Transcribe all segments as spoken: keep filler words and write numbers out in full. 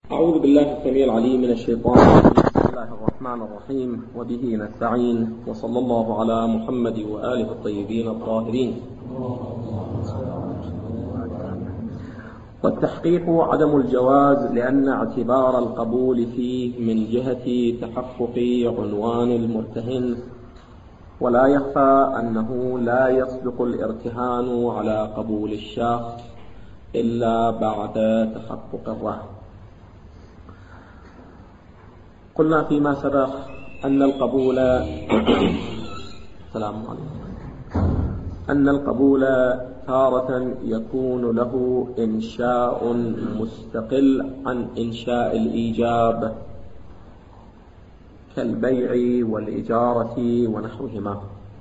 أعوذ بالله السميع العليم من الشيطان الرجيم. بسم الله الرحمن الرحيم وبه نستعين وصلى الله على محمد وآله الطيبين الطاهرين. والتحقيق عدم الجواز لأن اعتبار القبول فيه من جهة تحقق عنوان المرتهن، ولا يخفى أنه لا يصدق الارتهان على قبول الشخص إلا بعد تحقق الرهن. قلنا فيما سبق أن القبول السلام عليكم أن القبول تارة يكون له إنشاء مستقل عن إنشاء الإيجاب كالبيع والإجارة ونحوهما،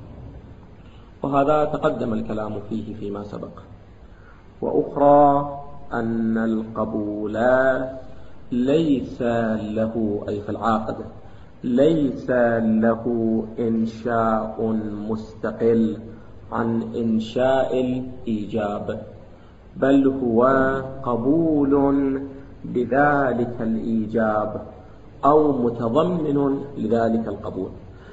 وهذا تقدم الكلام فيه فيما سبق. وأخرى أن القبول ليس له أي في العقد ليس له إنشاء مستقل عن إنشاء الإيجاب، بل هو قبول بذلك الإيجاب أو متضمن لذلك القبول.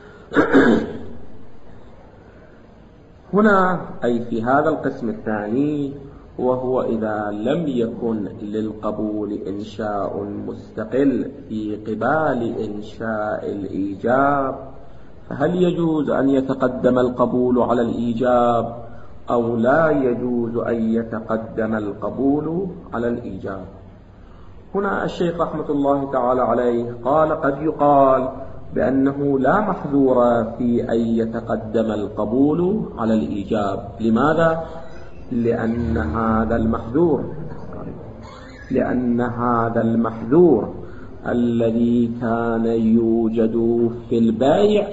هنا أي في هذا القسم الثاني، وهو إذا لم يكن للقبول إنشاء مستقل في قبال إنشاء الإيجاب، فهل يجوز أن يتقدم القبول على الإيجاب أو لا يجوز أن يتقدم القبول على الإيجاب؟ هنا الشيخ رحمة الله تعالى عليه قال قد يقال بأنه لا محذور في أن يتقدم القبول على الإيجاب. لماذا؟ لأن هذا المحذور لأن هذا المحذور الذي كان يوجد في البيع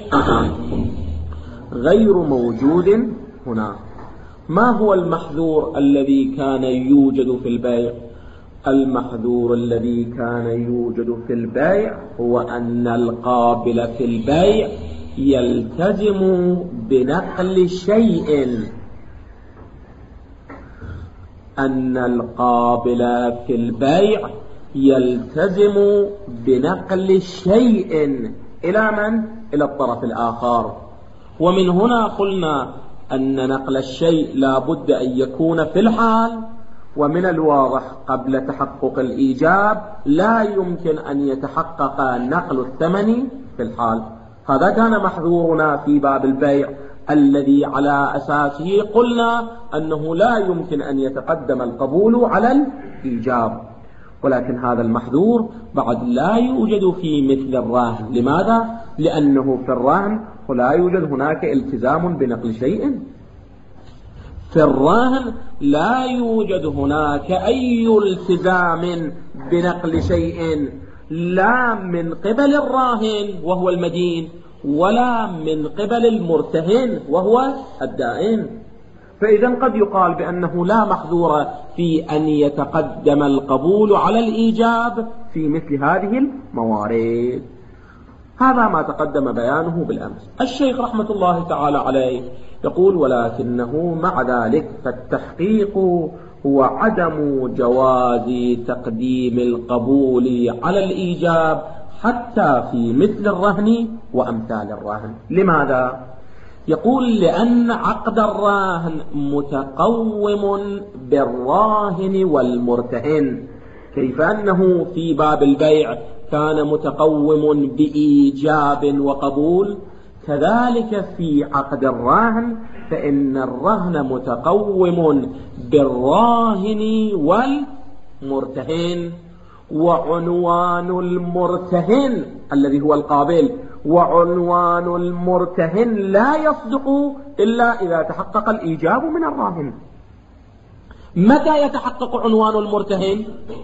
غير موجود هنا. ما هو المحذور الذي كان يوجد في البيع؟ المحذور الذي كان يوجد في البيع هو أن القابل في البيع يلتزم بنقل شيء أن القابل في البيع يلتزم بنقل شيء إلى من؟ إلى الطرف الآخر. ومن هنا قلنا أن نقل الشيء لا بد أن يكون في الحال، ومن الواضح قبل تحقق الإيجاب لا يمكن أن يتحقق نقل الثمن في الحال. هذا كان محذورنا في باب البيع الذي على أساسه قلنا أنه لا يمكن أن يتقدم القبول على الإيجاب. ولكن هذا المحذور بعد لا يوجد في مثل الرهن. لماذا؟ لأنه في الرهن لا يوجد هناك التزام بنقل شيء. في الرهن لا يوجد هناك أي التزام بنقل شيء، لا من قبل الراهن وهو المدين ولا من قبل المرتهن وهو الدائن. فإذا قد يقال بأنه لا محذور في أن يتقدم القبول على الإيجاب في مثل هذه الموارد. هذا ما تقدم بيانه بالأمس. الشيخ رحمة الله تعالى عليه يقول ولكنه مع ذلك فالتحقيق هو عدم جواز تقديم القبول على الإيجاب حتى في مثل الرهن وأمثال الرهن. لماذا؟ يقول لأن عقد الراهن متقوم بالراهن والمرتهن، كيف أنه في باب البيع كان متقوم بإيجاب وقبول، كذلك في عقد الراهن فإن الرهن متقوم بالراهن والمرتهن. وعنوان المرتهن الذي هو القابل وعنوان المرتهن لا يصدق إلا إذا تحقق الإيجاب من الراهن. متى يتحقق عنوان المرتهن؟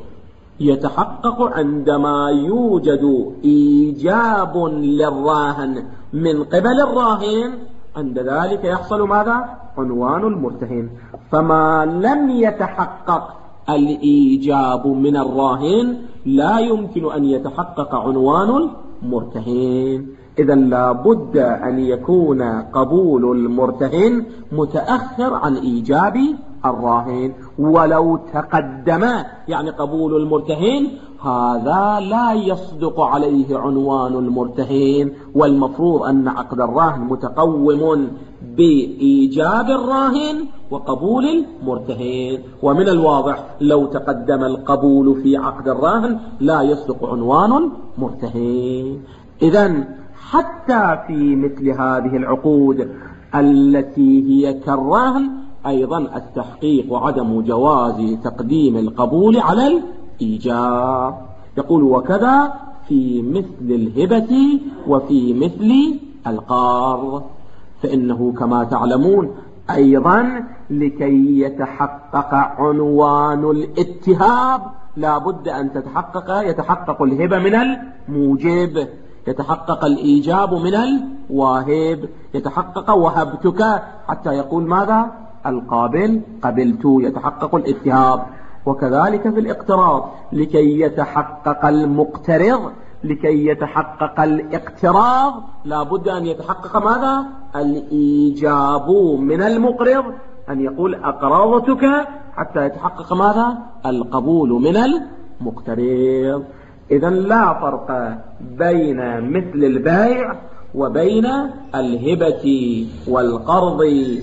يتحقق عندما يوجد إيجاب للراهن من قبل الراهن، عند ذلك يحصل ماذا؟ عنوان المرتهن. فما لم يتحقق الإيجاب من الراهن لا يمكن أن يتحقق عنوان المرتهن. إذا لا بد أن يكون قبول المرتهن متأخر عن إيجاب الراهن. ولو تقدم يعني قبول المرتهن هذا لا يصدق عليه عنوان المرتهن، والمفروض أن عقد الراهن متقوم بإيجاب الراهن وقبول المرتهن، ومن الواضح لو تقدم القبول في عقد الراهن لا يصدق عنوان المرتهن. إذن حتى في مثل هذه العقود التي هي كالراهن أيضا التحقيق وعدم جواز تقديم القبول على الإيجاب. يقول وكذا في مثل الهبة وفي مثل القرض، فإنه كما تعلمون أيضا لكي يتحقق عنوان الاتهاب لا بد أن تتحقق يتحقق الهبة من الموجب، يتحقق الإيجاب من الواهب، يتحقق وهبتك حتى يقول ماذا القابل قبلت، يتحقق الاتهاب. وكذلك في الاقتراض لكي يتحقق المقترض لكي يتحقق الاقتراض لا بد أن يتحقق ماذا الإيجاب من المقرض، أن يقول أقرضتك حتى يتحقق ماذا القبول من المقترض. إذن لا فرق بين مثل البيع وبين الهبة والقرض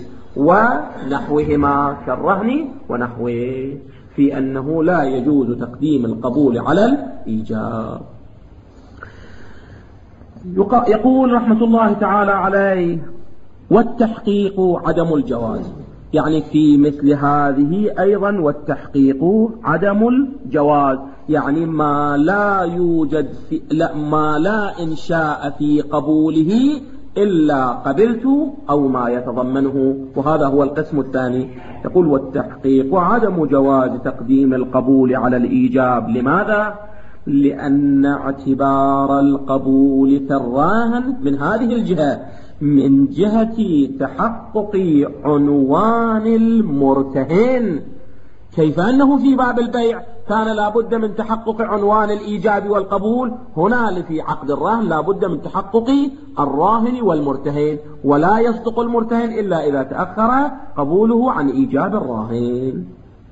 ونحوهما كالرهن ونحوه في أنه لا يجوز تقديم القبول على الإيجاب. يقول رحمة الله تعالى عليه والتحقيق عدم الجواز، يعني في مثل هذه أيضا والتحقيق عدم الجواز، يعني ما لا يوجد في لا ما لا إنشاء في قبوله إلا قبلت أو ما يتضمنه، وهذا هو القسم الثاني. يقول والتحقيق عدم جواز تقديم القبول على الإيجاب. لماذا؟ لأن اعتبار القبول في الراهن من هذه الجهة من جهة تحقق عنوان المرتهن، كيف أنه في باب البيع كان لابد من تحقق عنوان الإيجاب والقبول، هنا في عقد الراهن لابد من تحقق الراهن والمرتهن، ولا يصدق المرتهن إلا إذا تأخر قبوله عن إيجاب الراهن.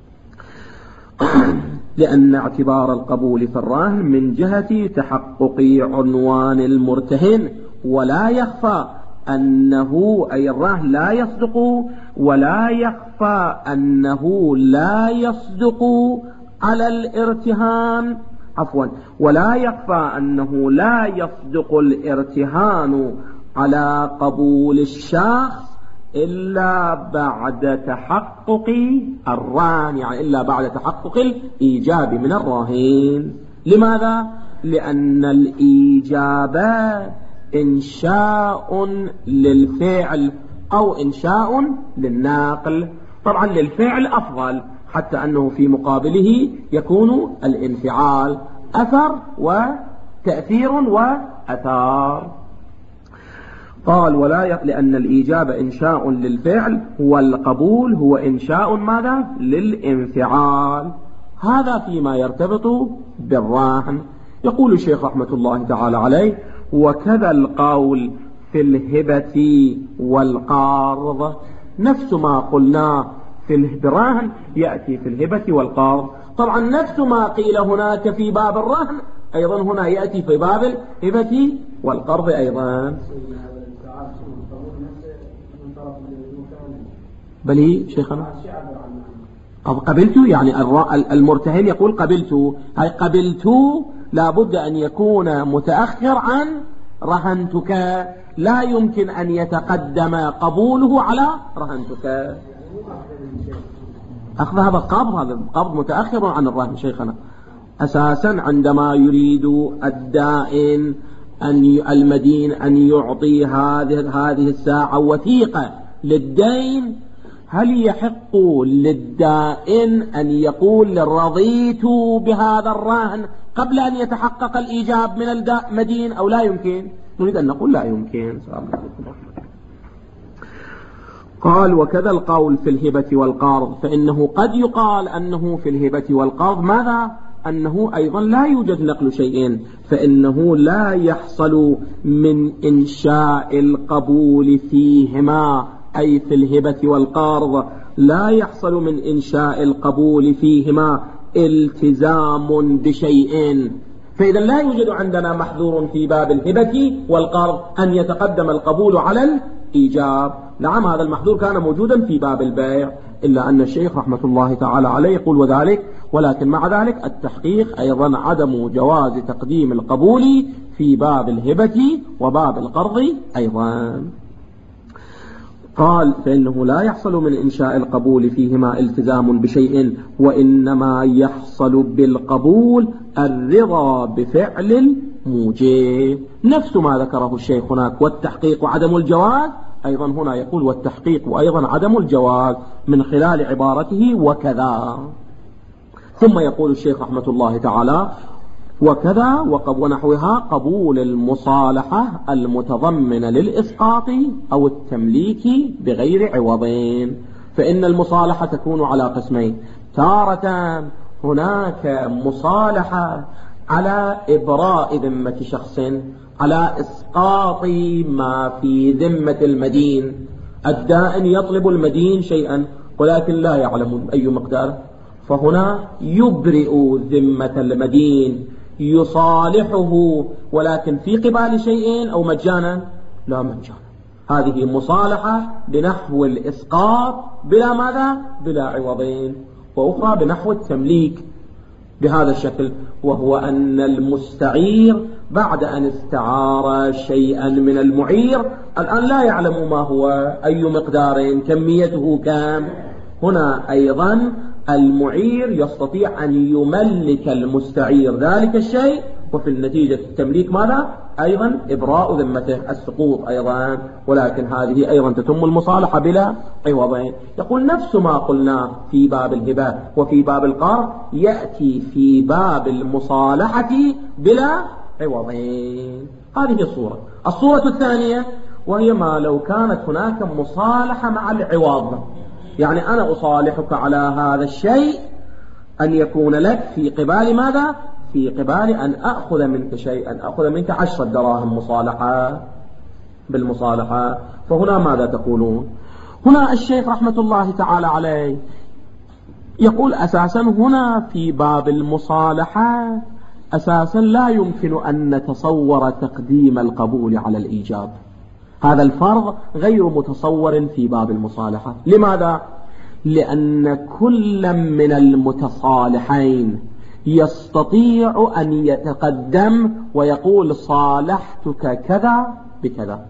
لأن اعتبار القبول في الراهن من جهة تحقق عنوان المرتهن، ولا يخفى أنه أي الراهن لا يصدق ولا يخفى أنه لا يصدق على الارتهان عفوا ولا يخفى أنه لا يصدق الارتهان على قبول الشخص إلا بعد تحقق الراهن، يعني إلا بعد تحقق الإيجاب من الراهن. لماذا؟ لأن الإيجاب إنشاء للفعل أو إنشاء للناقل، طبعا للفعل أفضل حتى أنه في مقابله يكون الانفعال أثر وتأثير وأثار. قال ولا يق... لأن الإيجاب إنشاء للفعل والقبول هو إنشاء ماذا للانفعال، هذا فيما يرتبط بالراهن. يقول الشيخ رحمة الله تعالى عليه وكذا القول في الهبة والقرض، نفس ما قلنا في الراهن يأتي في الهبة والقرض، طبعا نفس ما قيل هناك في باب الراهن أيضا هنا يأتي في باب الهبة والقرض أيضا. بل شيخنا قبلت يعني المرتهن يقول قبلت، هاي قبلت لابد أن يكون متأخر عن رهنتك، لا يمكن أن يتقدم قبوله على رهنتك. أخذ هذا القبض هذا القبض متأخر عن الرهن شيخنا. أساسا عندما يريد الدائن أن المدين أن يعطي هذه هذه الساعة وثيقة للدين، هل يحق للدائن أن يقول رضيت بهذا الرهن قبل أن يتحقق الإيجاب من المدين أو لا يمكن؟ نريد أن نقول لا يمكن. قال وكذا القول في الهبة والقرض، فإنه قد يقال أنه في الهبة والقرض ماذا؟ أنه أيضا لا يوجد نقل شيء، فإنه لا يحصل من إنشاء القبول فيهما أي في الهبة والقرض لا يحصل من إنشاء القبول فيهما التزام بشيء، فإذا لا يوجد عندنا محذور في باب الهبة والقرض أن يتقدم القبول على الإيجاب. نعم هذا المحذور كان موجودا في باب البيع، إلا أن الشيخ رحمة الله تعالى عليه يقول وذلك، ولكن مع ذلك التحقيق أيضا عدم جواز تقديم القبول في باب الهبة وباب القرض أيضا. قال فإنه لا يحصل من إنشاء القبول فيهما التزام بشيء، وإنما يحصل بالقبول الرضا بفعل الموجب، نفس ما ذكره الشيخ هناك. والتحقيق وعدم الجواز أيضا هنا يقول والتحقيق وأيضا عدم الجواز من خلال عبارته وكذا. ثم يقول الشيخ رحمة الله تعالى وكذا ونحوها قبول المصالحة المتضمنة للإسقاط أو التمليك بغير عوض. فإن المصالحة تكون على قسمين، تارة هناك مصالحة على إبراء ذمة شخص، على إسقاط ما في ذمة المدين. الدائن يطلب المدين شيئا ولكن لا يعلم أي مقدار، فهنا يبرئ ذمة المدين، يصالحه، ولكن في قبال شيء أو مجانا؟ لا مجانا. هذه مصالحة بنحو الإسقاط بلا ماذا؟ بلا عوضين. وأخرى بنحو التمليك بهذا الشكل، وهو أن المستعير بعد أن استعار شيئا من المعير الآن لا يعلم ما هو، أي مقدار، كميته كام. هنا أيضا المعير يستطيع أن يملك المستعير ذلك الشيء، وفي النتيجة التمليك ماذا؟ أيضا إبراء ذمته، السقوط أيضا، ولكن هذه أيضا تتم المصالحة بلا عوضين. يقول نفس ما قلنا في باب الهبة وفي باب القرض يأتي في باب المصالحة بلا عوضين. هذه الصورة. الصورة الثانية وهي ما لو كانت هناك مصالحة مع العوض، يعني أنا أصالحك على هذا الشيء أن يكون لك في قبال ماذا؟ في قبال أن أخذ منك شيئا، أخذ منك عشرة دراهم مصالحة بالمصالحة. فهنا ماذا تقولون؟ هنا الشيخ رحمة الله تعالى عليه يقول أساسا هنا في باب المصالحة أساسا لا يمكن أن نتصور تقديم القبول على الإيجاب، هذا الفرض غير متصور في باب المصالحة. لماذا؟ لأن كل من المتصالحين يستطيع أن يتقدم ويقول صالحتك كذا بكذا،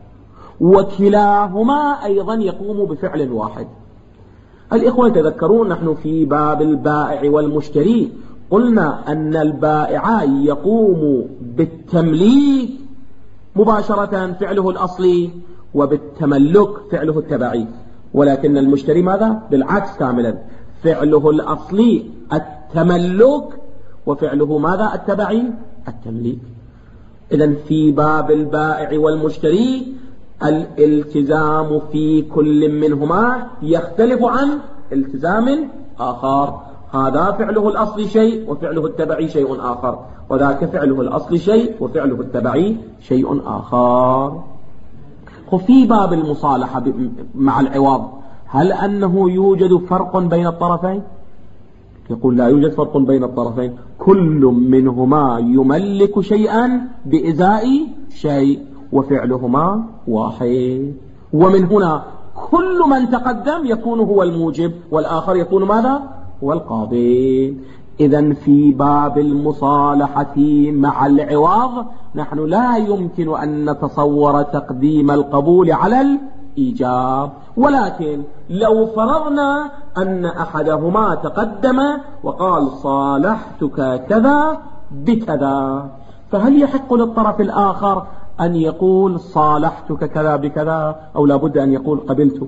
وكلاهما أيضا يقوم بفعل واحد. الإخوة تذكرون نحن في باب البائع والمشتري قلنا أن البائع يقوم بالتمليك مباشرة فعله الأصلي، وبالتملك فعله التبعي، ولكن المشتري ماذا؟ بالعكس كاملا، فعله الأصلي التملك وفعله ماذا؟ التبعي التمليك. إذن في باب البائع والمشتري الالتزام في كل منهما يختلف عن التزام آخر، هذا فعله الأصلي شيء وفعله التبعي شيء آخر، وذاك فعله الأصلي شيء وفعله التبعي شيء آخر. وفي باب المصالحة مع العوض هل أنه يوجد فرق بين الطرفين؟ يقول لا يوجد فرق بين الطرفين، كل منهما يملك شيئا بإزاء شيء وفعلهما واحد. ومن هنا كل من تقدم يكون هو الموجب والآخر يكون ماذا؟ هو القابل. إذن في باب المصالحة مع العوض نحن لا يمكن أن نتصور تقديم القبول على الإيجاب، ولكن لو فرضنا أن أحدهما تقدم وقال صالحتك كذا بكذا، فهل يحق للطرف الآخر أن يقول صالحتك كذا بكذا أو لا بد أن يقول قبلت؟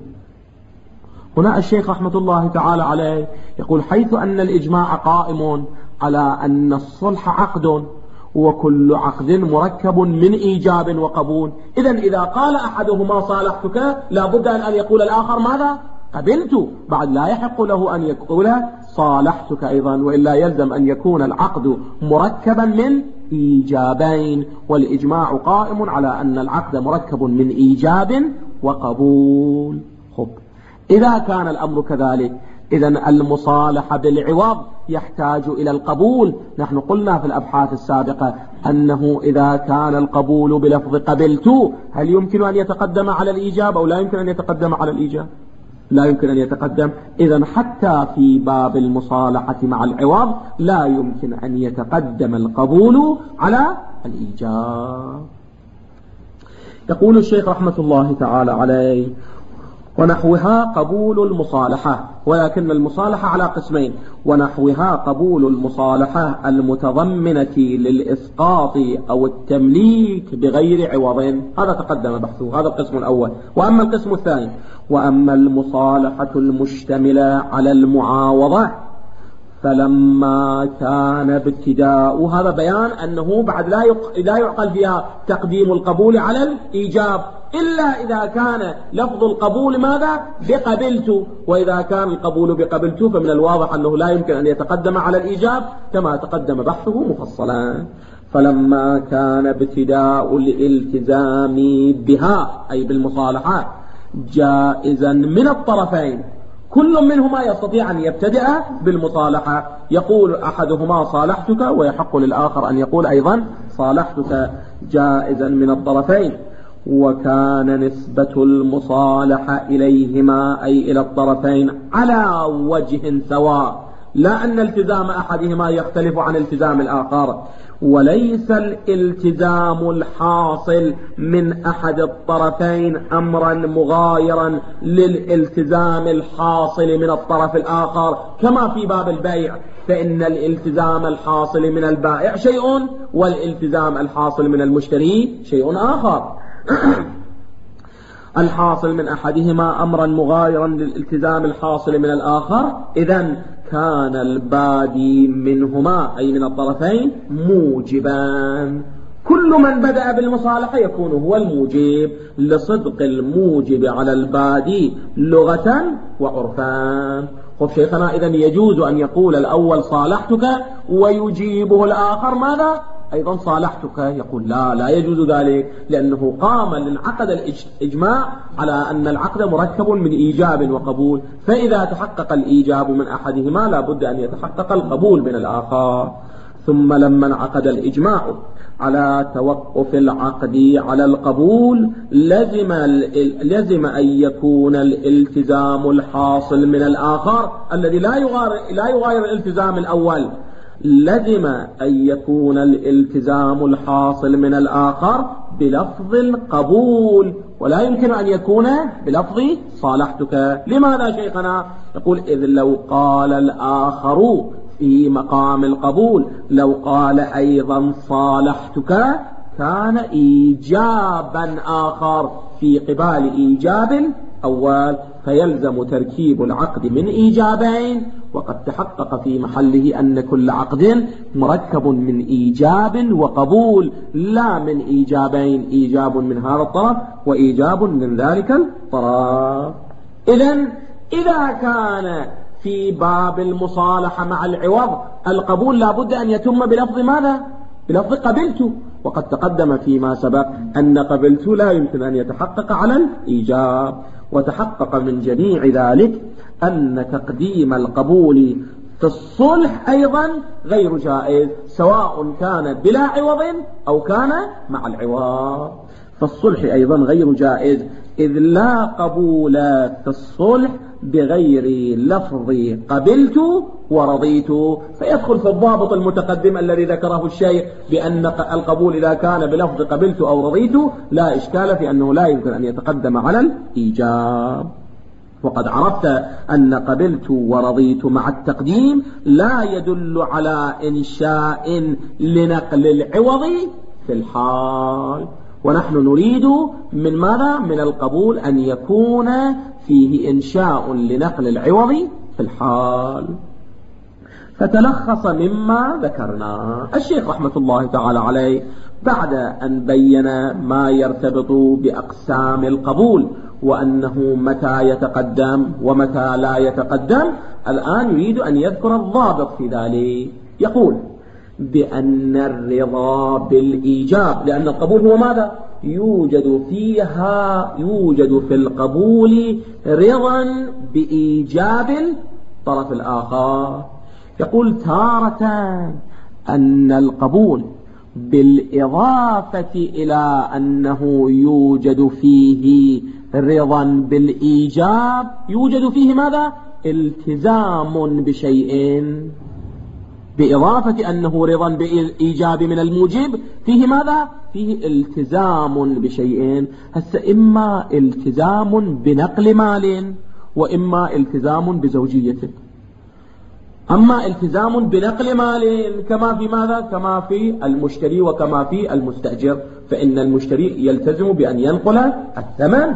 هنا الشيخ رحمة الله تعالى عليه يقول حيث أن الإجماع قائم على أن الصلح عقد، وكل عقد مركب من إيجاب وقبول، إذن إذا قال أحدهما صالحتك لا بد أن يقول الآخر ماذا؟ قبلت، بعد لا يحق له أن يقول صالحتك أيضا، وإلا يلزم أن يكون العقد مركبا من إيجابين، والإجماع قائم على أن العقد مركب من إيجاب وقبول. خب إذا كان الأمر كذلك إذن المصالحة بالعوض يحتاج إلى القبول. نحن قلنا في الأبحاث السابقة أنه إذا كان القبول بلفظ قبلت هل يمكن أن يتقدم على الإيجاب أو لا يمكن أن يتقدم على الإيجاب؟ لا يمكن أن يتقدم. إذن حتى في باب المصالحة مع العوض لا يمكن أن يتقدم القبول على الإيجاب. يقول الشيخ رحمة الله تعالى عليه: ونحوها قبول المصالحة، ولكن المصالحة على قسمين: ونحوها قبول المصالحة المتضمنة للإسقاط أو التمليك بغير عوض، هذا تقدم بحثه، هذا القسم الأول. وأما القسم الثاني: وأما المصالحة المشتملة على المعاوضة فلما كان ابتداء، هذا بيان أنه بعد لا لا يعقل فيها تقديم القبول على الإيجاب إلا إذا كان لفظ القبول ماذا؟ بقبلت. وإذا كان القبول بقبلت فمن الواضح أنه لا يمكن أن يتقدم على الإيجاب كما تقدم بحثه مفصلا. فلما كان ابتداء الالتزام بها أي بالمصالحة جائزا من الطرفين، كل منهما يستطيع أن يبتدئ بالمصالحة، يقول أحدهما صالحتك ويحق للآخر أن يقول أيضا صالحتك، جائزا من الطرفين. وكان نسبة المصالحة إليهما أي إلى الطرفين على وجه سواء، لا أن التزام أحدهما يختلف عن التزام الآخر، وليس الالتزام الحاصل من أحد الطرفين أمرا مغايرا للالتزام الحاصل من الطرف الآخر، كما في باب البيع، فإن الالتزام الحاصل من البائع شيء والالتزام الحاصل من المشتري شيء آخر. الحاصل من أحدهما أمرا مغايرا للالتزام الحاصل من الآخر، إذن كان البادي منهما أي من الطرفين موجبا. كل من بدأ بالمصالحة يكون هو الموجب لصدق الموجب على البادي لغة وعرفا. خب شيخنا، إذن يجوز أن يقول الأول صالحتك ويجيبه الآخر ماذا؟ أيضا صالحتك. يقول لا لا يجوز ذلك، لأنه قام للعقد الإجماع على أن العقد مركب من إيجاب وقبول، فإذا تحقق الإيجاب من أحدهما لا بد أن يتحقق القبول من الآخر. ثم لما انعقد الإجماع على توقف العقد على القبول لزم, لزم أن يكون الالتزام الحاصل من الآخر الذي لا يغاير, لا يغاير الالتزام الأول، لزم أن يكون الالتزام الحاصل من الآخر بلفظ القبول، ولا يمكن أن يكون بلفظ صالحتك. لماذا شيخنا؟ يقول إذ لو قال الآخر في مقام القبول، لو قال أيضا صالحتك كان إيجابا آخر في قبال إيجاب أول، فيلزم تركيب العقد من إيجابين، وقد تحقق في محله أن كل عقد مركب من إيجاب وقبول لا من إيجابين، إيجاب من هذا الطرف وإيجاب من ذلك الطرف. إذن إذا كان في باب المصالحة مع العوض القبول لا بد أن يتم بلفظ ماذا؟ بلفظ قبلت، وقد تقدم فيما سبق أن قبلت لا يمكن أن يتحقق على الإيجاب. وتحقق من جميع ذلك أن تقديم القبول في الصلح أيضا غير جائز، سواء كان بلا عوض أو كان مع العوض. فالصلح أيضا غير جائز، إذ لا قبول في الصلح بغير لفظ قبلت ورضيت، فيدخل في الضابط المتقدم الذي ذكره الشيخ بأن القبول إذا كان بلفظ قبلت أو رضيت لا إشكال في أنه لا يمكن أن يتقدم على الإيجاب. وقد عرفت أن قبلت ورضيت مع التقديم لا يدل على إنشاء لنقل العوض في الحال، ونحن نريد من ماذا؟ من القبول أن يكون فيه إنشاء لنقل العوض في الحال. فتلخص مما ذكرنا الشيخ رحمة الله تعالى عليه بعد أن بين ما يرتبط بأقسام القبول وأنه متى يتقدم ومتى لا يتقدم، الآن يريد أن يذكر الضابط في ذلك. يقول: بأن الرضا بالإيجاب، لأن القبول هو ماذا؟ يوجد فيها يوجد في القبول رضا بإيجاب الطرف الآخر. يقول تارة أن القبول بالإضافة إلى أنه يوجد فيه رضا بالإيجاب يوجد فيه ماذا؟ التزام بشيء، بإضافة أنه رضا بالإيجاب من الموجب فيه ماذا؟ فيه التزام بشيء. هسه إما التزام بنقل مال وإما التزام بزوجية. أما التزام بنقل مال كما في ماذا؟ كما في المشتري وكما في المستأجر، فإن المشتري يلتزم بأن ينقل الثمن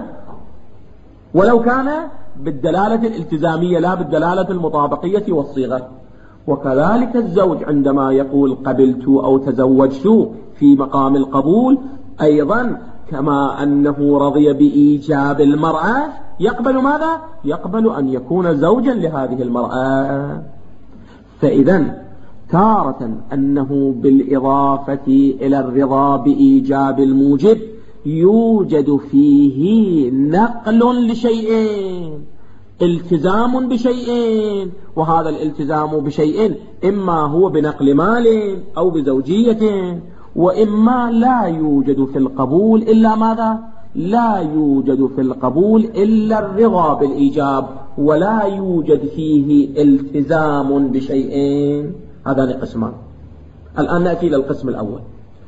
ولو كان بالدلالة الالتزامية لا بالدلالة المطابقية والصيغة. وكذلك الزوج عندما يقول قبلت أو تزوجت في مقام القبول أيضا كما أنه رضي بإيجاب المرأة يقبل ماذا؟ يقبل أن يكون زوجا لهذه المرأة. فإذا تارة أنه بالإضافة إلى الرضا بإيجاب الموجب يوجد فيه نقل لشيئين، التزام بشيئين، وهذا الالتزام بشيئين إما هو بنقل مال أو بزوجية، وإما لا يوجد في القبول إلا ماذا؟ لا يوجد في القبول إلا الرضا بالإيجاب ولا يوجد فيه التزام بشيئين. هذان قسمان. الآن نأتي إلى القسم الأول.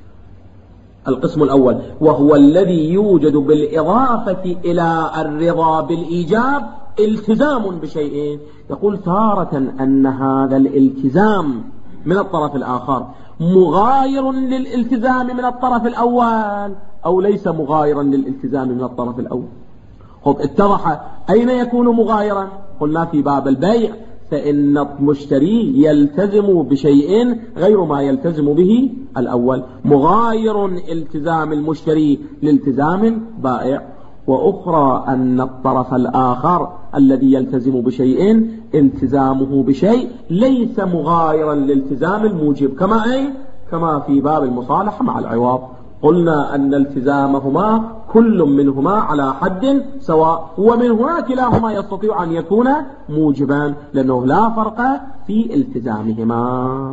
القسم الأول وهو الذي يوجد بالإضافة إلى الرضا بالإيجاب التزام بشيئين. يقول تارة أن هذا الالتزام من الطرف الآخر مغاير للالتزام من الطرف الأول أو ليس مغايرا للالتزام من الطرف الأول. خب اتضح أين يكون مغايرا؟ قلنا في باب البيع فإن المشتري يلتزم بشيء غير ما يلتزم به الأول، مغاير التزام المشتري لالتزام بائع. وأخرى أن الطرف الآخر الذي يلتزم بشيء التزامه بشيء ليس مغايرا لالتزام الموجب كما أي كما في باب المصالحة مع العوض. قلنا أن التزامهما كل منهما على حد سواء، ومن هنا كلاهما يستطيع أن يكون موجبا لأنه لا فرق في التزامهما.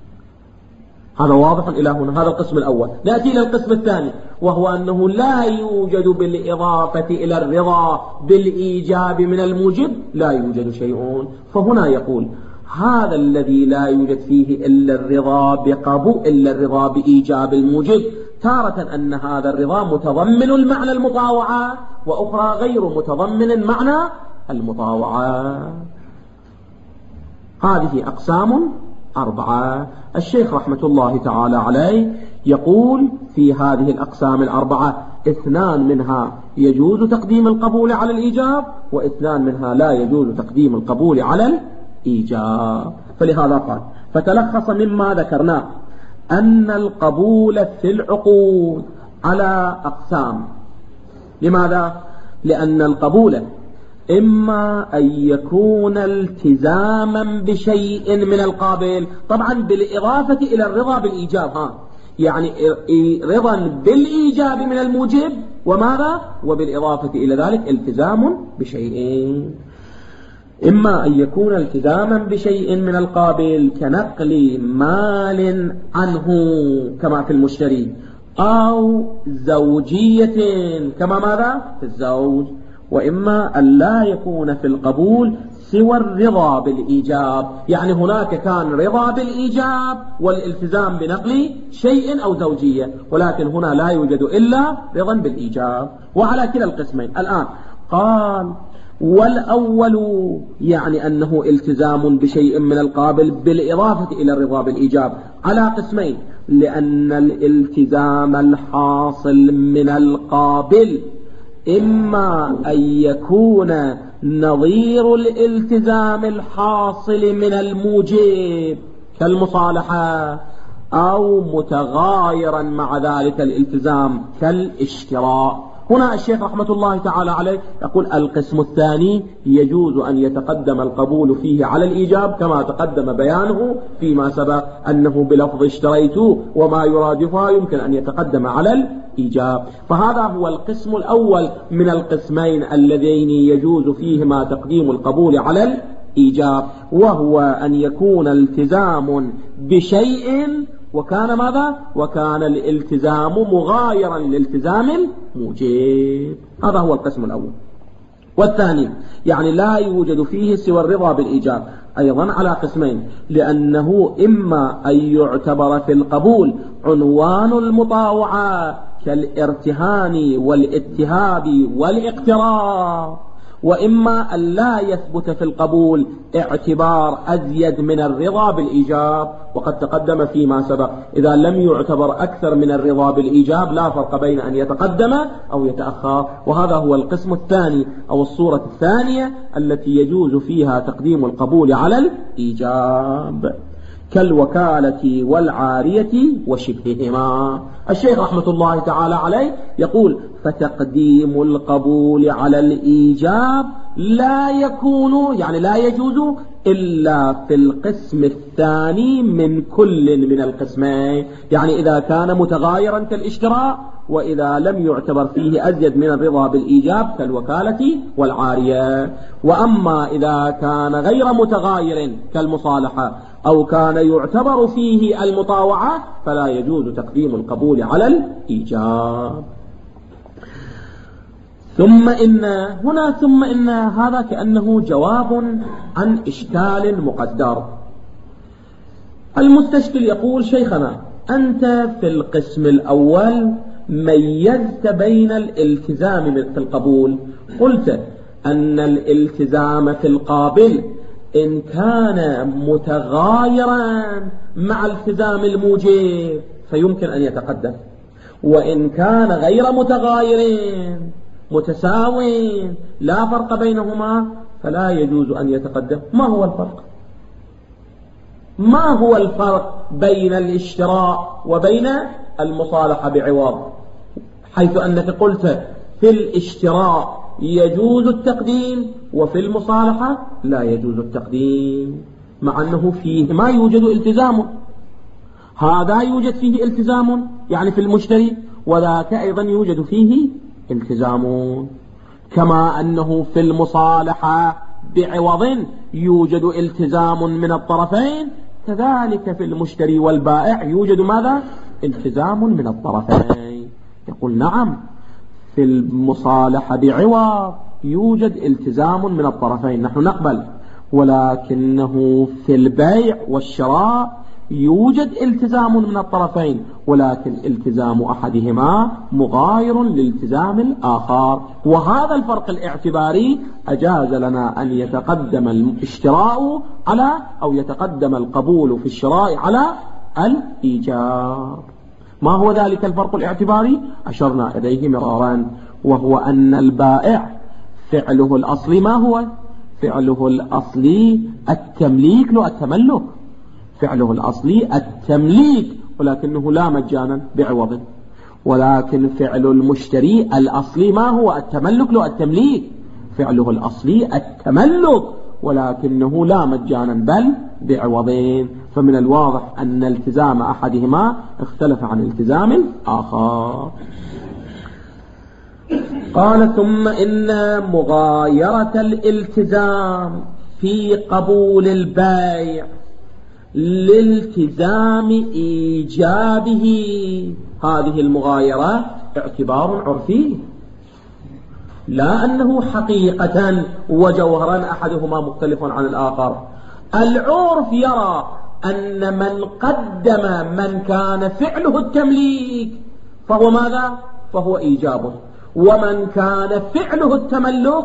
هذا واضح إلى هنا. هذا القسم الأول. نأتي إلى القسم الثاني وهو أنه لا يوجد بالإضافة إلى الرضا بالإيجاب من الموجب لا يوجد شيء. فهنا يقول هذا الذي لا يوجد فيه إلا الرضا بقبول إلا الرضا بإيجاب الموجب تارة أن هذا الرضا متضمن المعنى المطاوعة وأخرى غير متضمن معنى المطاوعة. هذه أقسام أربعة. الشيخ رحمة الله تعالى عليه يقول في هذه الأقسام الأربعة اثنان منها يجوز تقديم القبول على الإيجاب واثنان منها لا يجوز تقديم القبول على الإيجاب. فلهذا قال فتلخص مما ذكرناه أن القبول في العقود على أقسام. لماذا؟ لأن القبول إما أن يكون التزاما بشيء من القابل، طبعا بالإضافة إلى الرضا بالإيجاب، ها يعني رضا بالإيجاب من الموجب وماذا؟ وبالإضافة إلى ذلك التزام بشيء. إما أن يكون التزاما بشيء من القابل كنقل مال عنه كما في المشتري، أو زوجية كما ماذا؟ في الزوج. وإما أن لا يكون في القبول سوى الرضا بالإيجاب، يعني هناك كان رضا بالإيجاب والالتزام بنقل شيء أو زوجية، ولكن هنا لا يوجد إلا رضا بالإيجاب. وعلى كلا القسمين. الآن قال والأول يعني أنه التزام بشيء من القابل بالإضافة إلى الرضا بالإيجاب على قسمين، لأن الالتزام الحاصل من القابل إما أن يكون نظير الالتزام الحاصل من الموجب كالمصالحة، أو متغايرا مع ذلك الالتزام كالاشتراء. هنا الشيخ رحمة الله تعالى عليه يقول القسم الثاني يجوز أن يتقدم القبول فيه على الإيجاب كما تقدم بيانه فيما سبق أنه بلفظ اشتريت وما يرادفها يمكن أن يتقدم على الإيجاب. فهذا هو القسم الأول من القسمين اللذين يجوز فيهما تقديم القبول على الإيجاب، وهو أن يكون التزام بشيء وكان ماذا؟ وكان الالتزام مغايرا لالتزام الموجب. هذا هو القسم الأول. والثاني يعني لا يوجد فيه سوى الرضا بالإيجاب، أيضا على قسمين، لأنه إما أن يعتبر في القبول عنوان المطاوعة كالارتهان والاتهاب والاقتراض، وإما أن لا يثبت في القبول اعتبار أزيد من الرضا بالإيجاب، وقد تقدم فيما سبق إذا لم يعتبر أكثر من الرضا بالإيجاب لا فرق بين أن يتقدم أو يتأخر. وهذا هو القسم الثاني أو الصورة الثانية التي يجوز فيها تقديم القبول على الإيجاب كالوكالة والعارية وشبههما. الشيخ رحمة الله تعالى عليه يقول فتقديم القبول على الإيجاب لا يكون يعني لا يجوز إلا في القسم الثاني من كل من القسمين، يعني إذا كان متغايرا كالاشتراء، وإذا لم يعتبر فيه أزيد من الرضا بالإيجاب كالوكالة والعارية. وأما إذا كان غير متغاير كالمصالحة أو كان يعتبر فيه المطاوعة فلا يجوز تقديم القبول على الإيجاب. ثم إن هنا ثم إن هذا كأنه جواب عن إشكال مقدر. المستشكل يقول شيخنا أنت في القسم الأول ميزت بين الالتزام في القبول، قلت أن الالتزام في القابل إن كان متغايرا مع التزام الموجب فيمكن أن يتقدم، وإن كان غير متغايرين متساوين لا فرق بينهما فلا يجوز أن يتقدم. ما هو الفرق؟ ما هو الفرق بين الاشتراء وبين المصالحة بعوض، حيث أنك قلت في الاشتراء يجوز التقديم وفي المصالحة لا يجوز التقديم، مع أنه فيه ما يوجد التزام. هذا يوجد فيه التزام يعني في المشتري، وذاك أيضا يوجد فيه التزام، كما أنه في المصالحة بعوض يوجد التزام من الطرفين، كذلك في المشتري والبائع يوجد ماذا؟ التزام من الطرفين. يقول نعم في المصالحة بعوض يوجد التزام من الطرفين نحن نقبل، ولكنه في البيع والشراء يوجد التزام من الطرفين، ولكن التزام أحدهما مغاير لالتزام الآخر. وهذا الفرق الاعتباري أجاز لنا أن يتقدم الاشتراء على أو يتقدم القبول في الشراء على الإيجاب. ما هو ذلك الفرق الاعتباري؟ أشرنا إليه مرارا، وهو أن البائع فعله الأصلي ما هو؟ فعله الأصلي التمليك لا التملك، فعله الأصلي التمليك، ولكنه لا مجانا بعوض. ولكن فعل المشتري الأصلي ما هو؟ التملك لا التمليك، فعله الأصلي التملك ولكنه لا مجانا بل بعوضين. فمن الواضح أن التزام أحدهما اختلف عن التزام الآخر. قال ثم إن مغايرة الالتزام في قبول البيع لالتزام إيجابه، هذه المغايرة اعتبار عرفي، لا أنه حقيقة وجوهرا أحدهما مختلف عن الآخر. العرف يرى أن من قدم من كان فعله التمليك فهو ماذا؟ فهو إيجابه، ومن كان فعله التملك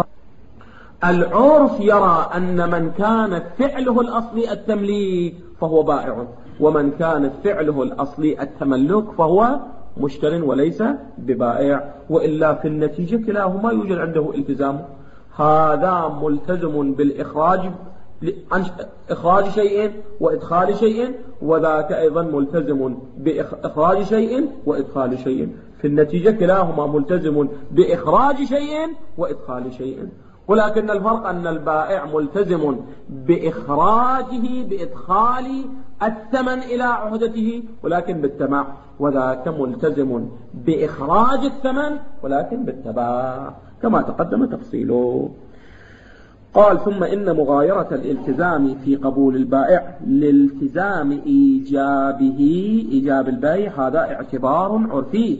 العرف يرى أن من كان فعله الأصلي التمليك فهو بائع، ومن كان فعله الأصلي التملك فهو مشتر وليس ببائع. وإلا في النتيجة كلاهما يوجد عنده التزام، هذا ملتزم بالإخراج عن إخراج شيء وإدخال شيء، وذاك أيضا ملتزم بإخراج شيء وإدخال شيء. في النتيجة كلاهما ملتزم بإخراج شيء وإدخال شيء، ولكن الفرق أن البائع ملتزم بإخراجه بإدخال الثمن إلى عهدته ولكن بالتبع، وذاك ملتزم بإخراج الثمن ولكن بالتبع كما تقدم تفصيله. قال: ثم إن مغايرة الالتزام في قبول البائع لالتزام إيجابه، إيجاب البيع، هذا اعتبار عرفي،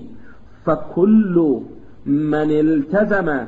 فكل من التزم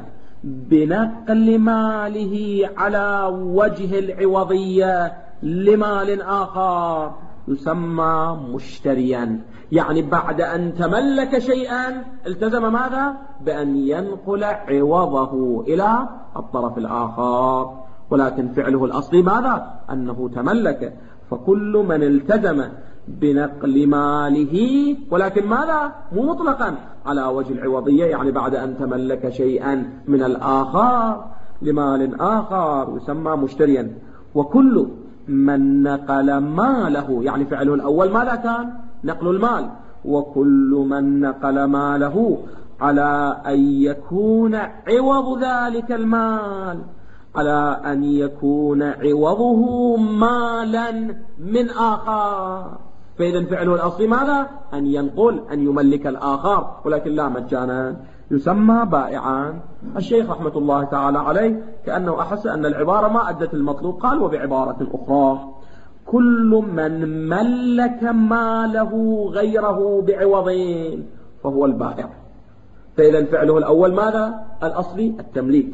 بنقل ماله على وجه العوضية لمال آخر يسمى مشتريا. يعني بعد أن تملك شيئا التزم ماذا؟ بأن ينقل عوضه إلى الطرف الآخر، ولكن فعله الأصلي ماذا؟ أنه تملك. فكل من التزم بنقل ماله، ولكن ماذا؟ مو مطلقا على وجه العوضية، يعني بعد أن تملك شيئا من الآخر لمال آخر يسمى مشتريا. وكل من نقل ماله، يعني فعله الأول ماذا كان؟ نقل المال. وكل من نقل ماله على أن يكون عوض ذلك المال، على أن يكون عوضه مالا من آخر، فإذا فعله الأصلي ماذا؟ أن ينقل، أن يملك الآخر، ولكن لا مجانا، يسمى بائعا. الشيخ رحمة الله تعالى عليه كأنه أحس أن العبارة ما أدت المطلوب، قال: وبعبارة أخرى: كل من ملك ماله غيره بعوضين فهو البائع. فإذا فعله الأول ماذا؟ الأصلي التمليك.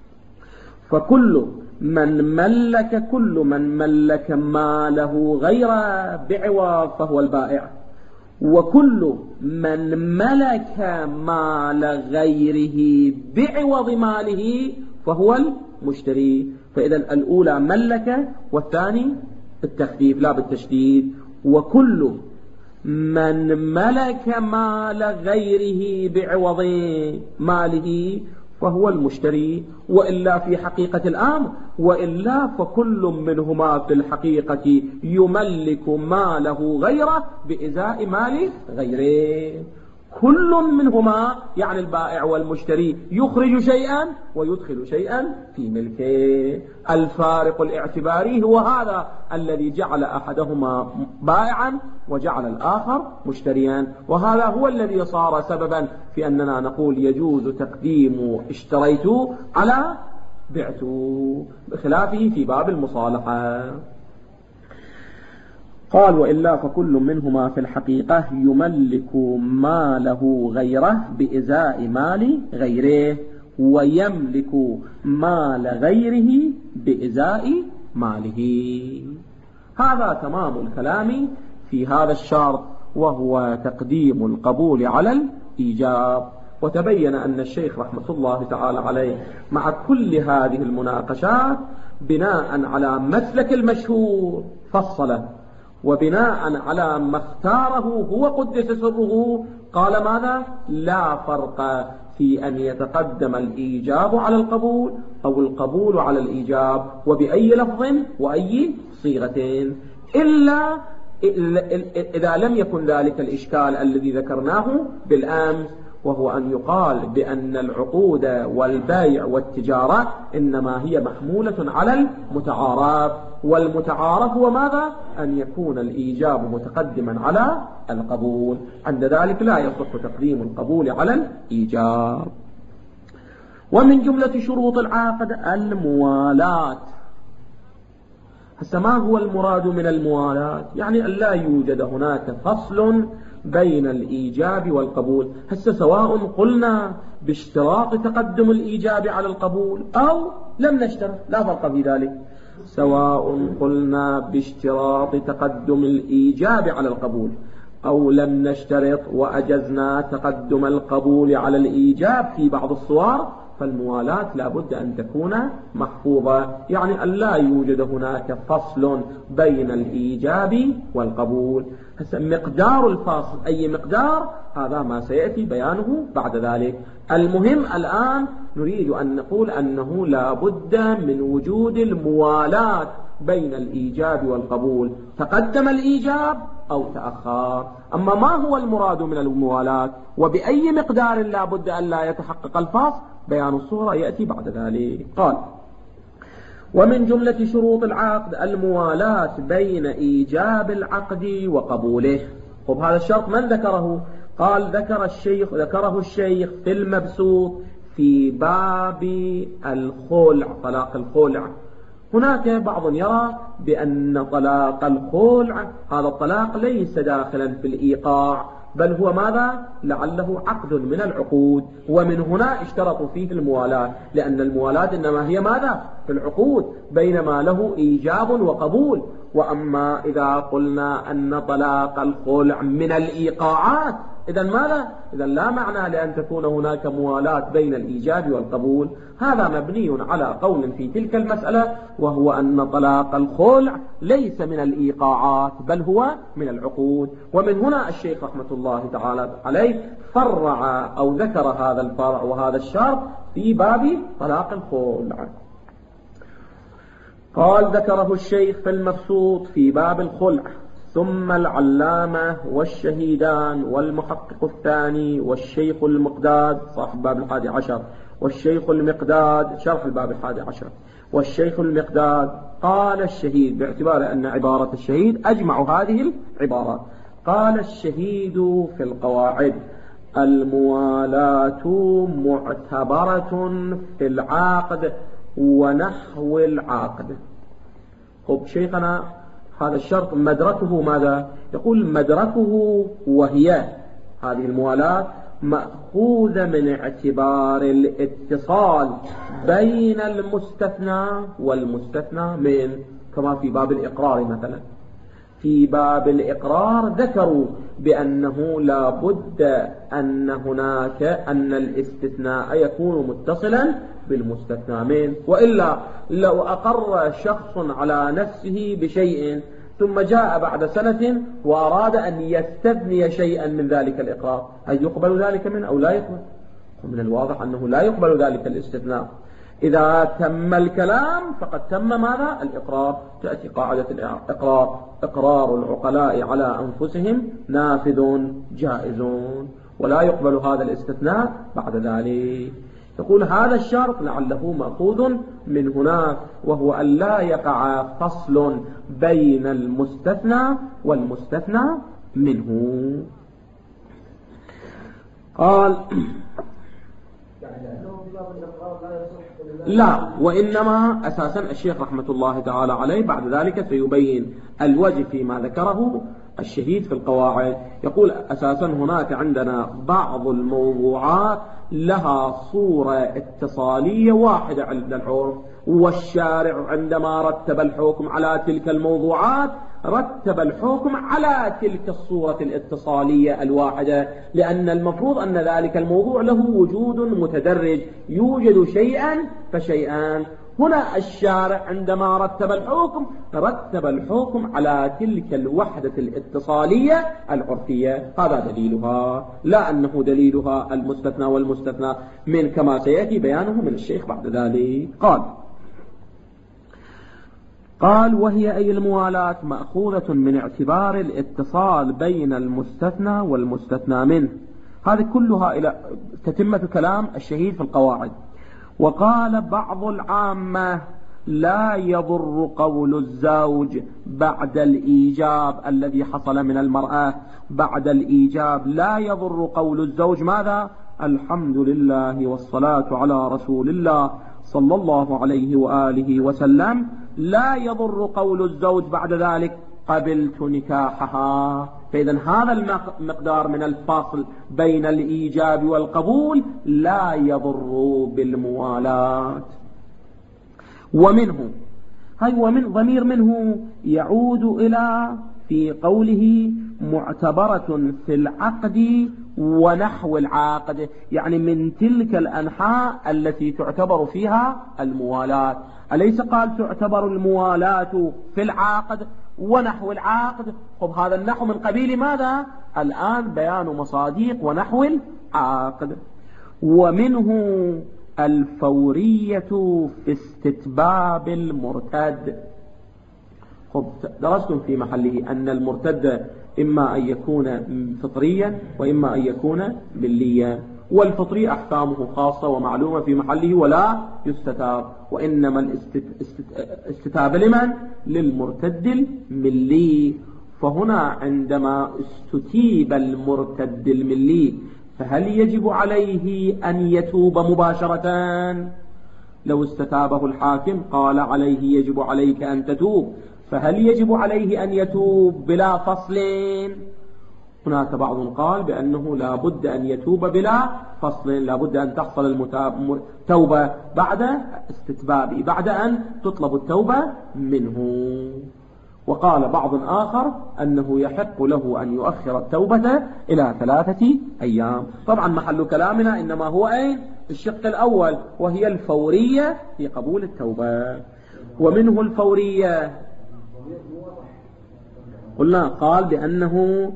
فكل من ملك كل من ملك ماله غيره بعوض فهو البائع، وكل من ملك مال غيره بعوض ماله فهو المشتري. فإذا الأولى ملك والثاني بالتخفيف لا بالتشديد. وكل من ملك مال غيره بعوض ماله فهو المشتري، وإلا في حقيقة الأمر، وإلا فكل منهما في الحقيقة يملك ماله غيره بإزاء مال غيره. كل منهما يعني البائع والمشتري يخرج شيئا ويدخل شيئا في ملكه. الفارق الاعتباري هو هذا الذي جعل أحدهما بائعا وجعل الآخر مشتريا، وهذا هو الذي صار سببا في أننا نقول يجوز تقديم اشتريت على بعت، بخلافه في باب المصالحة. قال: وإلا فكل منهما في الحقيقة يملك ماله غيره بإزاء مال غيره، ويملك مال غيره بإزاء ماله. هذا تمام الكلام في هذا الشرط، وهو تقديم القبول على الإيجاب. وتبين أن الشيخ رحمة الله تعالى عليه مع كل هذه المناقشات بناء على مسلك المشهور فصله، وبناء على ما اختاره هو قدس سره قال ماذا؟ لا فرق في أن يتقدم الإيجاب على القبول أو القبول على الإيجاب، وبأي لفظ وأي صيغة، إلا إذا لم يكن ذلك الإشكال الذي ذكرناه بالأمس، وهو أن يقال بأن العقود والبيع والتجارة إنما هي محمولة على المتعارف، والمتعارف هو ماذا؟ أن يكون الإيجاب متقدما على القبول. عند ذلك لا يصح تقديم القبول على الإيجاب. ومن جملة شروط العقد الموالاة. هسه ما هو المراد من الموالاة؟ يعني أن لا يوجد هناك فصل بين الإيجاب والقبول. هسه سواء قلنا باشتراط تقدم الإيجاب على القبول أو لم نشترط لا فرق في ذلك، سواء قلنا باشتراط تقدم الإيجاب على القبول أو لم نشترط وأجزنا تقدم القبول على الإيجاب في بعض الصور، فالموالاة لا بد أن تكون محفوظة، يعني أن لا يوجد هناك فصل بين الإيجاب والقبول. مقدار الفاصل أي مقدار هذا ما سيأتي بيانه بعد ذلك. المهم الآن نريد أن نقول أنه لا بد من وجود الموالاة بين الإيجاب والقبول، تقدم الإيجاب أو تأخر. أما ما هو المراد من الموالاة وبأي مقدار لا بد أن لا يتحقق الفاصل، بيان الصورة يأتي بعد ذلك. قال: ومن جملة شروط العقد الموالاة بين إيجاب العقد وقبوله. طب هذا الشرط من ذكره؟ قال ذكر الشيخ ذكره الشيخ في المبسوط في باب الخلع، طلاق الخلع. هناك بعض يرى بأن طلاق الخلع هذا الطلاق ليس داخلا في الإيقاع، بل هو ماذا؟ لعله عقد من العقود، ومن هنا اشترطوا فيه الموالاة، لأن الموالاة إنما هي ماذا؟ في العقود، بينما له إيجاب وقبول. وأما إذا قلنا أن طلاق الخلع من الإيقاعات، إذن ماذا؟ إذن لا معنى لأن تكون هناك موالاة بين الإيجاب والقبول. هذا مبني على قول في تلك المسألة، وهو أن طلاق الخلع ليس من الإيقاعات بل هو من العقود. ومن هنا الشيخ رحمة الله تعالى عليه فرع أو ذكر هذا الفرع وهذا الشرط في باب طلاق الخلع. قال ذكره الشيخ في المبسوط في باب الخلع. ثم العلامة والشهيدان والمحقق الثاني والشيخ المقداد صاحب باب الحادي عشر والشيخ المقداد شرح الباب الحادي عشر والشيخ المقداد. قال الشهيد باعتبار أن عبارة الشهيد أجمع هذه العبارات. قال الشهيد في القواعد: الموالاة معتبرة في العقد ونحو العقد. خب شيخنا هذا الشرط مدركه ماذا؟ يقول مدركه وهي هذه الموالاة مأخوذة من اعتبار الاتصال بين المستثنى والمستثنى من، كما في باب الإقرار مثلا. في باب الإقرار ذكروا بأنه لا بد أن هناك أن الاستثناء يكون متصلا بالمستثنى منه، وإلا لو أقر شخص على نفسه بشيء ثم جاء بعد سنة وأراد أن يستثني شيئا من ذلك الإقرار، هل يقبل ذلك منه أو لا يقبل؟ ومن الواضح أنه لا يقبل ذلك الاستثناء. إذا تم الكلام فقد تم ماذا؟ الإقرار. تأتي قاعدة الإقرار: إقرار العقلاء على أنفسهم نافذ جائز، ولا يقبل هذا الاستثناء بعد ذلك. يقول هذا الشرط لعله مأخوذ من هناك، وهو أن لا يقع فصل بين المستثنى والمستثنى منه. قال لا، وإنما أساسا الشيخ رحمة الله تعالى عليه بعد ذلك سيبين الوجه فيما ذكره الشهيد في القواعد. يقول أساسا هناك عندنا بعض الموضوعات لها صورة اتصالية واحدة عند العرف، والشارع عندما رتب الحكم على تلك الموضوعات رتب الحكم على تلك الصورة الاتصالية الواحدة، لأن المفروض أن ذلك الموضوع له وجود متدرج، يوجد شيئا فشيئا. هنا الشارع عندما رتب الحكم رتب الحكم على تلك الوحدة الاتصالية العرفية، هذا دليلها، لا أنه دليلها المستثنى والمستثنى من، كما سيأتي بيانه من الشيخ بعد ذلك. قال قال وهي أي الموالاة مأخوذة من اعتبار الاتصال بين المستثنى والمستثنى منه. هذه كلها إلى تتمة كلام الشهيد في القواعد. وقال بعض العامة: لا يضر قول الزوج بعد الإيجاب الذي حصل من المرأة، بعد الإيجاب لا يضر قول الزوج ماذا؟ الحمد لله والصلاة على رسول الله صلى الله عليه وآله وسلم. لا يضر قول الزوج بعد ذلك: قبلت نكاحها. فإذا هذا المقدار من الفاصل بين الإيجاب والقبول لا يضر بالموالاة. ومنه هاي ومن ضمير منه يعود إلى في قوله معتبرة في العقد ونحو العقد، يعني من تلك الأنحاء التي تعتبر فيها الموالاة. أليس قال تعتبر الموالاة في العقد ونحو العقد. خب هذا النحو من قبيل ماذا؟ الآن بيان مصاديق ونحو العقد. ومنه الفورية في استتباب المرتد. خب درستم في محله أن المرتد إما أن يكون فطريا وإما أن يكون مليا، والفطري أحكامه خاصة ومعلومة في محله ولا يستتاب، وإنما الاستتاب لمن؟ للمرتد الملي. فهنا عندما استتيب المرتد الملي فهل يجب عليه أن يتوب مباشرة؟ لو استتابه الحاكم قال عليه يجب عليك أن تتوب، فهل يجب عليه أن يتوب بلا فصل؟ هناك بعض قال بأنه لا بد أن يتوب بلا فصل، لا بد أن تحصل التوبة بعد استتبابه، بعد أن تطلب التوبة منه. وقال بعض آخر أنه يحق له أن يؤخر التوبة إلى ثلاثة أيام. طبعا محل كلامنا إنما هو أين؟ الشق الأول، وهي الفورية في قبول التوبة. ومنه الفورية قلنا قال بأنه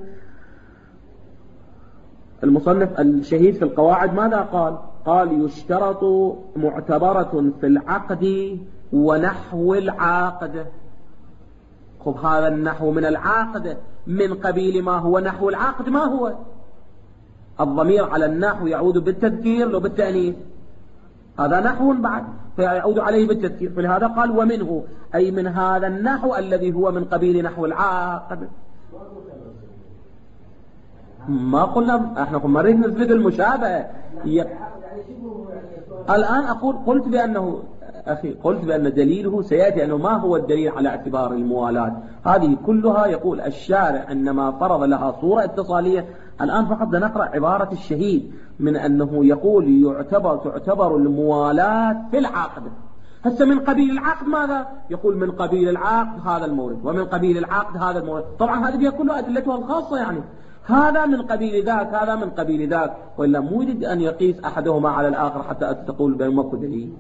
المصنف الشهيد في القواعد ماذا قال؟ قال يشترط معتبرة في العقد ونحو العقد. خب هذا النحو من العقد من قبيل ما هو نحو العقد. ما هو الضمير على النحو يعود بالتذكير لو بالتأنيث، هذا نحو بعد فيعود عليه بالتذكير، فلهذا قال ومنه أي من هذا النحو الذي هو من قبيل نحو العقد. ما قلنا احنا قلنا نريد نثبت المشابهة. الآن أقول قلت بأنه أخي قلت بأن دليله سيأتي أنه ما هو الدليل على اعتبار الموالاة. هذه كلها يقول الشارع إنما فرض لها صورة اتصالية. الآن فقط نقرأ عبارة الشهيد من أنه يقول يعتبر تعتبر الموالاة في العقد. هسه من قبيل العقد ماذا؟ يقول من قبيل العقد هذا المورد، ومن قبيل العقد هذا المورد. طبعا هذه بها كلها أدلتها الخاصة، يعني هذا من قبيل ذاك هذا من قبيل ذاك، وإلا مو يريد أن يقيس أحدهما على الآخر حتى تقول بأنه دليل.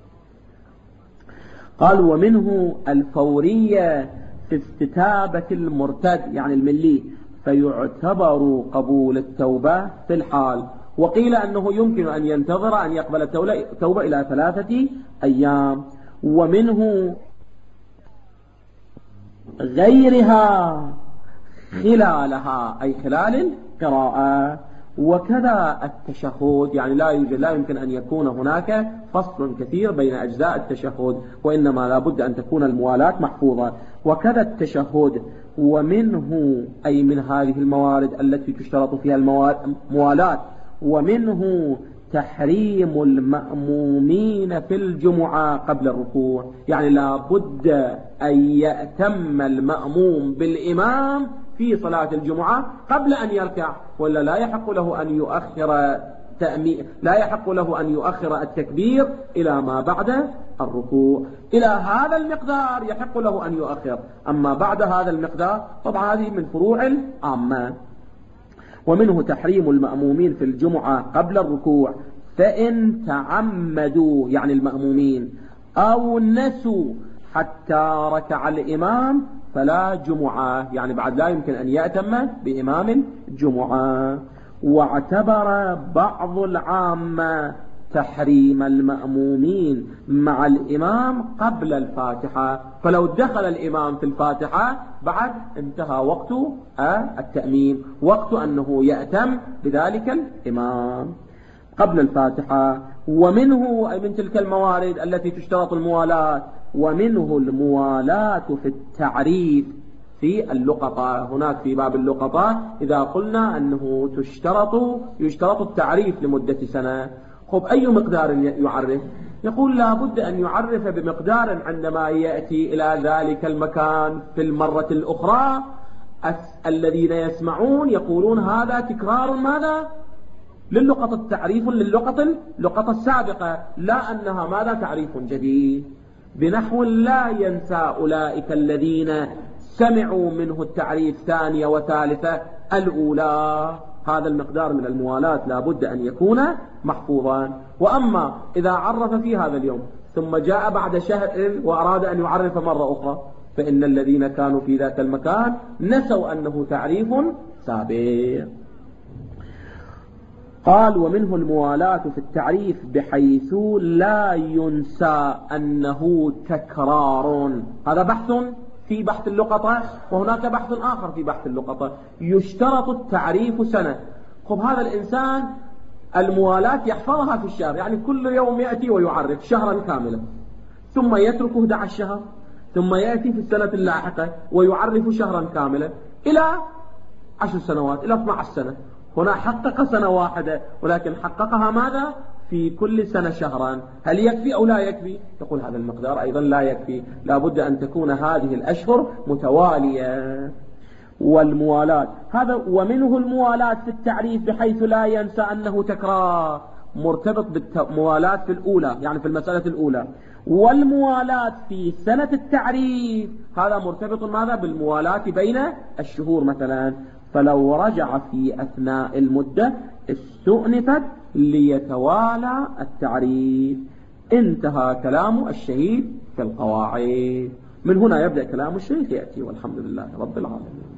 قال ومنه الفورية في استتابة المرتد يعني الملي، فيعتبر قبول التوبة في الحال. وقيل أنه يمكن أن ينتظر أن يقبل التوبة إلى ثلاثة أيام. ومنه غيرها خلالها أي خلال القراءة. وكذا التشهد، يعني لا يوجد لا يمكن أن يكون هناك فصل كثير بين أجزاء التشهد، وإنما لا بد أن تكون الموالاة محفوظة. وكذا التشهد ومنه أي من هذه الموارد التي تشترط فيها الموالاة. ومنه تحريم المأمومين في الجمعة قبل الركوع، يعني لا بد أن يأتم المأموم بالإمام في صلاة الجمعة قبل أن يركع، ولا لا يحق له أن يؤخر تأمين لا يحق له أن يؤخر التكبير إلى ما بعد الركوع. إلى هذا المقدار يحق له أن يؤخر، أما بعد هذا المقدار طبعا هذه من فروع العامة. ومنه تحريم المأمومين في الجمعة قبل الركوع، فإن تعمدوا يعني المأمومين أو نسوا حتى ركع الإمام فلا جمعة، يعني بعد لا يمكن أن يأتم بإمام الجمعة. واعتبر بعض العامة تحريم المأمومين مع الإمام قبل الفاتحة، فلو دخل الإمام في الفاتحة بعد انتهى وقت التأمين، وقت أنه يأتم بذلك الإمام قبل الفاتحة. ومنه أي من تلك الموارد التي تشترط الموالاة، ومنه الموالاة في التعريف في اللقطة. هناك في باب اللقطة إذا قلنا أنه تشترط يشترط التعريف لمدة سنة. خب أي مقدار يعرف؟ يقول لا بد أن يعرف بمقدار عندما يأتي إلى ذلك المكان في المرة الأخرى الذين يسمعون يقولون هذا تكرار ماذا؟ للقطة، تعريف للقطة اللقطة السابقة، لا أنها ماذا تعريف جديد. بنحو لا ينسى أولئك الذين سمعوا منه التعريف ثانية وثالثة الأولى. هذا المقدار من الموالاة لا بد أن يكون محفوظا. وأما إذا عرف في هذا اليوم ثم جاء بعد شهر وأراد أن يعرف مرة أخرى، فإن الذين كانوا في ذاك المكان نسوا أنه تعريف سابق. قال ومنه الموالاة في التعريف بحيث لا ينسى أنه تكرار. هذا بحث في بحث اللقطة، وهناك بحث آخر في بحث اللقطة. يشترط التعريف سنة. خب هذا الإنسان الموالاة يحفظها في الشهر، يعني كل يوم يأتي ويعرف شهرا كاملا، ثم يترك أحد عشر شهر، ثم يأتي في السنة اللاحقة ويعرف شهرا كاملا إلى عشر سنوات، إلى اثنتي عشرة سنة. هنا حقق سنة واحدة، ولكن حققها ماذا؟ في كل سنة شهرا. هل يكفي أو لا يكفي؟ يقول هذا المقدار أيضا لا يكفي، لا بد أن تكون هذه الأشهر متوالية. والموالاة هذا ومنه الموالاة في التعريف بحيث لا ينسى أنه تكرار، مرتبط بالموالاة في الأولى، يعني في المسألة الأولى. والموالاة في سنة التعريف هذا مرتبط ماذا؟ بالموالاة بين الشهور مثلا. فلو رجع في أثناء المدة استؤنفت ليتوالى التعريف. انتهى كلام الشهيد في القواعد. من هنا يبدأ كلام الشيخ يأتي، والحمد لله رب العالمين.